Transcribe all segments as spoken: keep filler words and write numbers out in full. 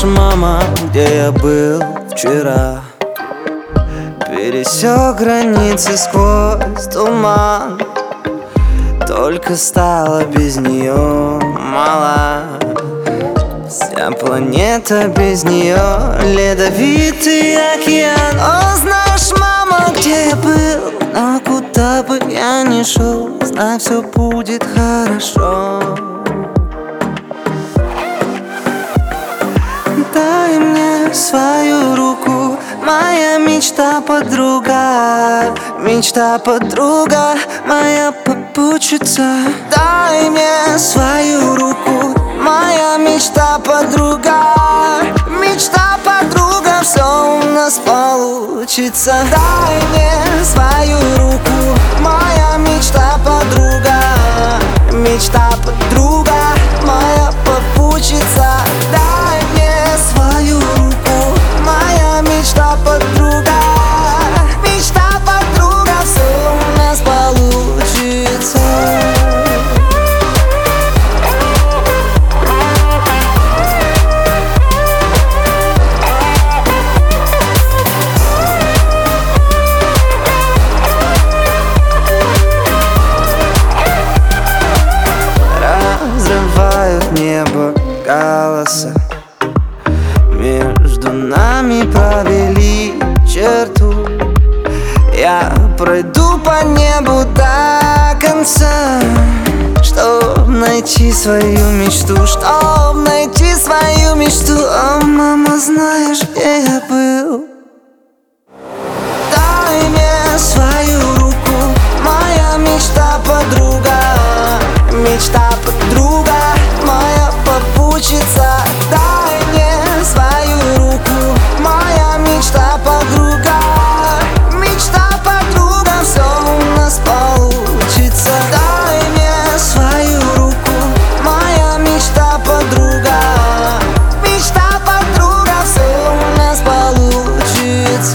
знаешь, мама, где я был вчера? Пересек границы сквозь туман, только стала без нее мала. Вся планета без нее ледовитый океан. О, знаешь, мама, где я был, но куда бы я ни шел, знай, все будет хорошо. Дай мне свою руку, моя мечта-подруга, мечта-подруга, моя попутчица. Дай мне свою руку, моя мечта-подруга, мечта-подруга, все у нас получится. Дай мне свою руку, моя мечта-подруга, мечта-подруга, моя попутчица. Дай мне свою руку, моя мечта-подруга, мечта-подруга, все у нас получится. Разрывают небо голоса, между нами провели черту. Я пройду по небу до конца, чтоб найти свою мечту, чтоб найти свою мечту. О, мама, знаешь, где я был? Дай мне свою руку, моя мечта-подруга, мечта-подруга, моя попутчица. Дай мне свою руку, моя мечта-подруга, мечта-подруга, все у нас получится. Дай мне свою руку, моя мечта-подруга, мечта-подруга, все у нас получится.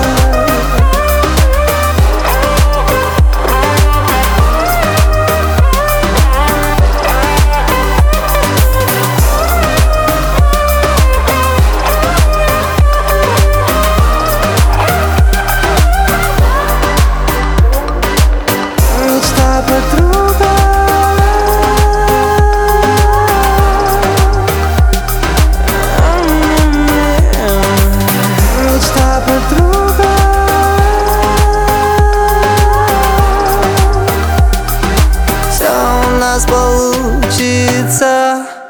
Мечта-подруга, мечта-подруга, все у нас получится.